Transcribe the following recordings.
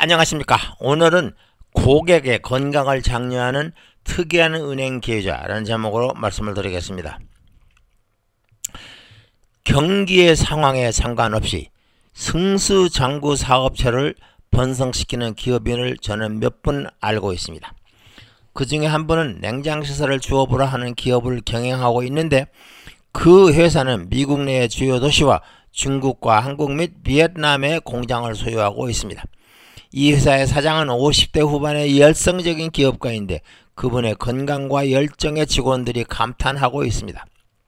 안녕하십니까. 오늘은 고객의 건강을 장려하는 특이한 은행 계좌라는 제목으로 말씀을 드리겠습니다. 경기의 상황에 상관없이 승수장구 사업체를 번성시키는 기업인을 저는 몇 분 알고 있습니다. 그 중에 한 분은 냉장시설을 주업으로 하는 기업을 경영하고 있는데, 그 회사는 미국 내의 주요 도시와 중국과 한국 및 비엔남의 공장을 소유하고 있습니다. 이 회사의 사장은 50대 후반의 열성적인 기업가인데, 그분의 건강과 열정에 직원들이 감탄하고 있습니다.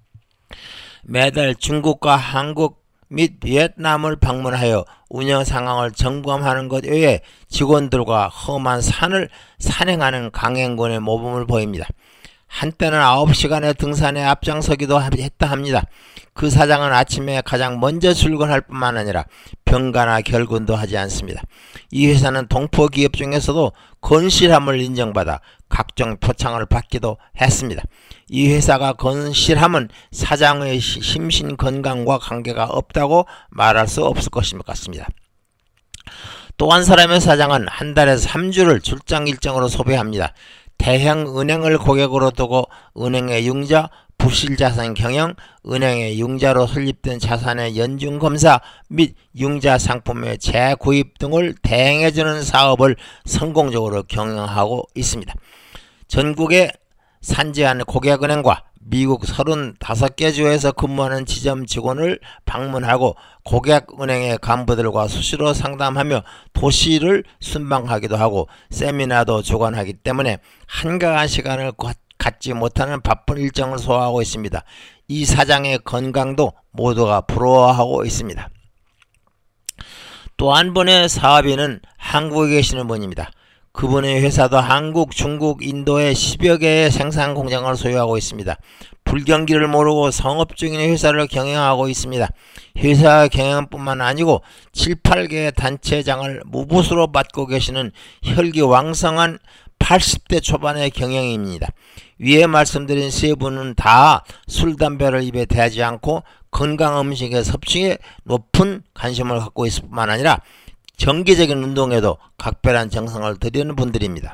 매달 중국과 한국 및 비엔남을 방문하여 운영 상황을 점검하는 것 외에 직원들과 험한 산을 산행하는 강행군의 모범을 보입니다. 한때는 9시간의 등산에 앞장서기도 했다 합니다. 그 사장은 아침에 가장 먼저 출근할 뿐만 아니라 병가나 결근도 하지 않습니다. 이 회사는 동포 기업 중에서도 건실함을 인정받아 각종 표창을 받기도 했습니다. 이 회사가 건실함은 사장의 심신 건강과 관계가 없다고 말할 수 없을 것 같습니다. 또 한 사람의 사장은 한 달에 3주를 출장 일정으로 소비합니다. 대형 은행을 고객으로 두고 은행의 융자, 부실자산 경영, 은행의 융자로 설립된 자산의 연중검사 및 융자 상품의 재구입 등을 대행해주는 사업을 성공적으로 경영하고 있습니다. 전국의 산지한 고객은행과 미국 35개 주에서 근무하는 지점 직원을 방문하고 고객은행의 간부들과 수시로 상담하며 도시를 순방하기도 하고 세미나도 주관하기 때문에 한가한 시간을 갖지 못하는 바쁜 일정을 소화하고 있습니다. 이 사장의 건강도 모두가 부러워하고 있습니다. 또 한 분의 사업인은 한국에 계시는 분입니다. 그분의 회사도 한국, 중국, 인도의 10여 개의 생산 공장을 소유하고 있습니다. 불경기를 모르고 성업 중인 회사를 경영하고 있습니다. 회사 경영뿐만 아니고 7, 8개의 단체장을 무보수로 맡고 계시는 혈기왕성한 80대 초반의 경영인입니다. 위에 말씀드린 세 분은 다 술, 담배를 입에 대지 않고 건강음식의 섭취에 높은 관심을 갖고 있을 뿐만 아니라 정기적인 운동에도 각별한 정성을 들이는 분들입니다.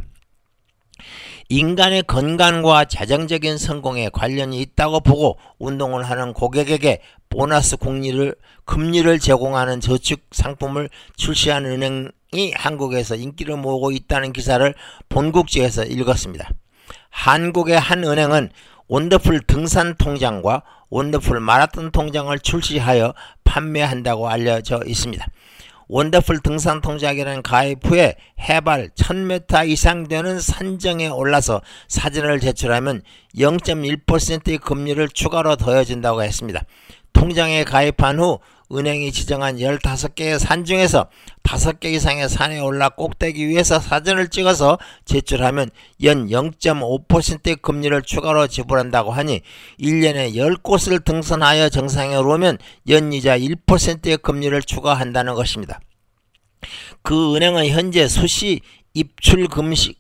인간의 건강과 재정적인 성공에 관련이 있다고 보고 운동을 하는 고객에게 보너스 금리를 제공하는 저축 상품을 출시한 은행이 한국에서 인기를 모으고 있다는 기사를 본국지에서 읽었습니다. 한국의 한 은행은 원더풀 등산 통장과 원더풀 마라톤 통장을 출시하여 판매한다고 알려져 있습니다. 원더풀 등산 통장이라는 가입 후에 해발 1000m 이상 되는 산정에 올라서 사진을 제출하면 0.1%의 금리를 추가로 더해준다고 했습니다. 통장에 가입한 후 은행이 지정한 15개의 산 중에서 5개 이상의 산에 올라 꼭대기 위에서 사진을 찍어서 제출하면 연 0.5%의 금리를 추가로 지불한다고 하니 1년에 10곳을 등산하여 정상에 오르면 연이자 1%의 금리를 추가한다는 것입니다. 그 은행은 현재 수시 입출금식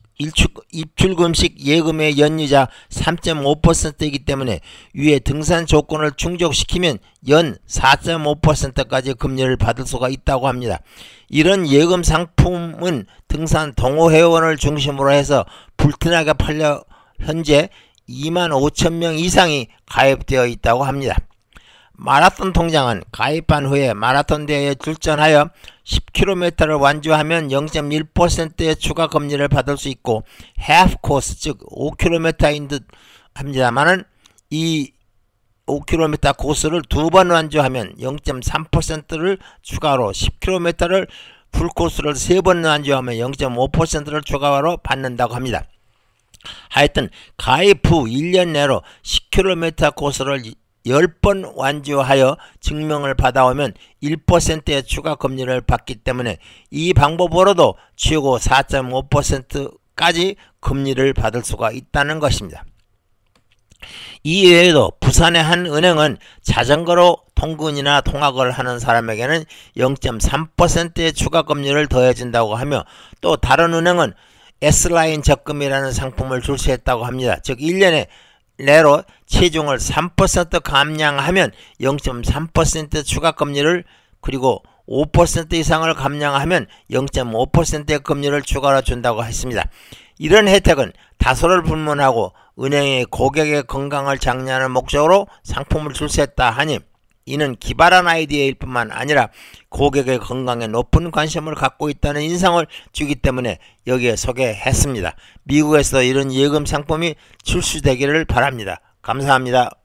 예금의 연이자 3.5%이기 때문에 위에 등산 조건을 충족시키면 연 4.5%까지 금리를 받을 수가 있다고 합니다. 이런 예금 상품은 등산 동호회원을 중심으로 해서 불티나게 팔려 현재 25,000명 이상이 가입되어 있다고 합니다. 마라톤 통장은 가입한 후에 마라톤 대회에 출전하여 10km를 완주하면 0.1%의 추가 금리를 받을 수 있고, half 코스 즉 5km인 듯 합니다만은 이 5km 코스를 2번 완주하면 0.3%를 추가로, 10km를 풀코스를 3번 완주하면 0.5%를 추가로 받는다고 합니다. 하여튼 가입 후 1년 내로 10km 코스를 10번 완주하여 증명을 받아오면 1%의 추가 금리를 받기 때문에 이 방법으로도 최고 4.5%까지 금리를 받을 수가 있다는 것입니다. 이 외에도 부산의 한 은행은 자전거로 통근이나 통학을 하는 사람에게는 0.3%의 추가 금리를 더해준다고 하며, 또 다른 은행은 S라인 적금이라는 상품을 출시했다고 합니다. 즉 1년에 내로 체중을 3% 감량하면 0.3% 추가 금리를, 그리고 5% 이상을 감량하면 0.5%의 금리를 추가로 준다고 했습니다. 이런 혜택은 다소를 불문하고 은행이 고객의 건강을 장려하는 목적으로 상품을 출시했다 하니 이는 기발한 아이디어일 뿐만 아니라 고객의 건강에 높은 관심을 갖고 있다는 인상을 주기 때문에 여기에 소개했습니다. 미국에서도 이런 예금 상품이 출시되기를 바랍니다. 감사합니다.